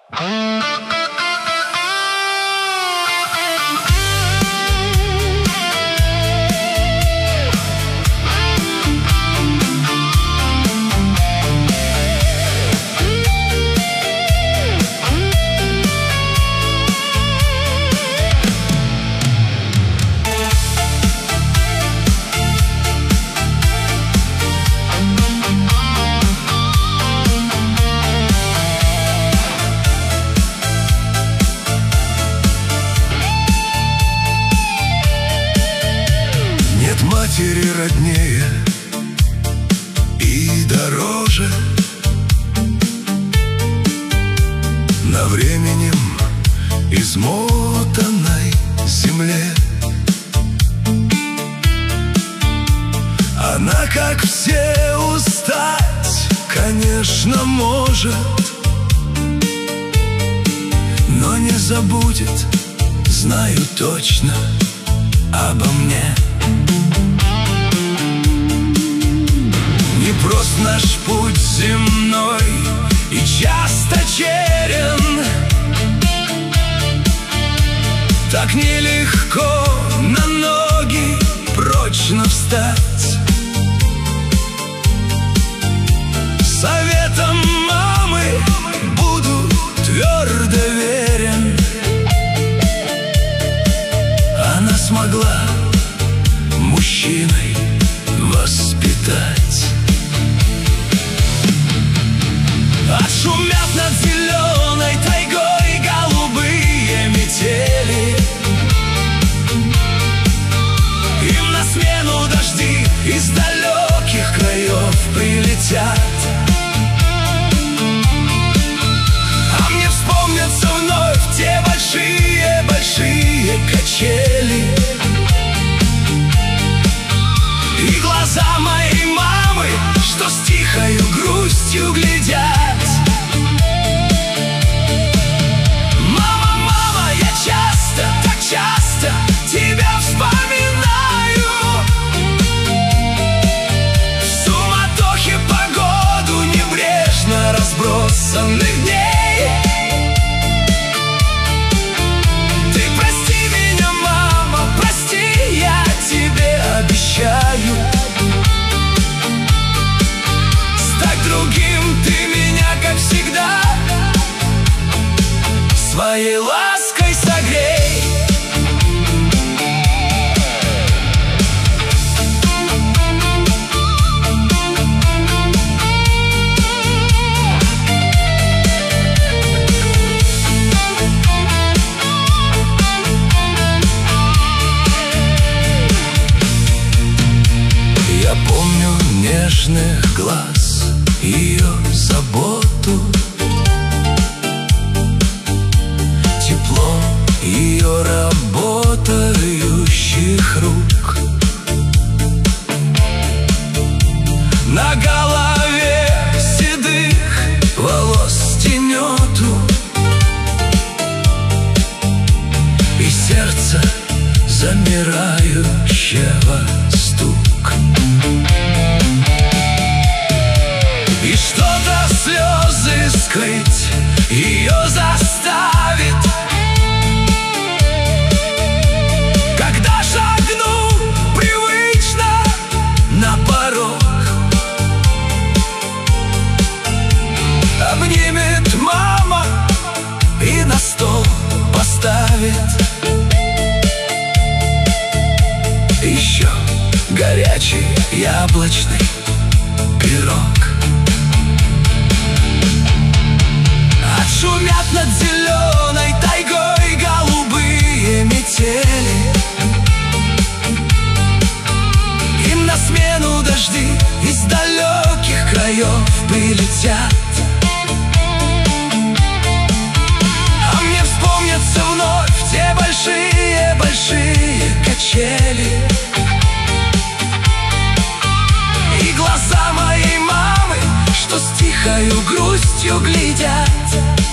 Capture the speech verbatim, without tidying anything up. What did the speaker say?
Матери роднее и дороже на временем измотанной земле. Она, как все, устать, конечно, может, но не забудет, знаю точно, обо мне. Непрост наш путь земной и часто черен, так нелегко на ноги прочно встать. Советом мамы буду твердо верен. Она смогла мужчиной воспитать. Отшумят над зеленой тайгой голубые метели, им на смену дожди из далеких краев прилетят. А мне вспомнятся вновь те большие-большие качели и глаза моей мамы, что с тихою грустью глядят. Мама, мама, я часто, так часто тебя вспоминаю. В суматохе погоду небрежно разбросанных дней. Ты прости меня, мама, прости, я тебе обещаю. Другим ты меня, как всегда, своей лаской согрей. Я помню нежных глаз, ее заботу, тепло ее работающих рук. На голове седых волос тенету, и сердце замирающего стук. И что-то слезы скрыть ее заставит, когда шагну привычно на порог. Обнимет мама и на стол поставит еще горячий яблочный пирог. Шумят над зеленой тайгой голубые метели, им на смену дожди из далеких краев прилетят. А мне вспомнятся вновь те большие-большие качели и глаза моей мамы, что с тихою грустью глядят.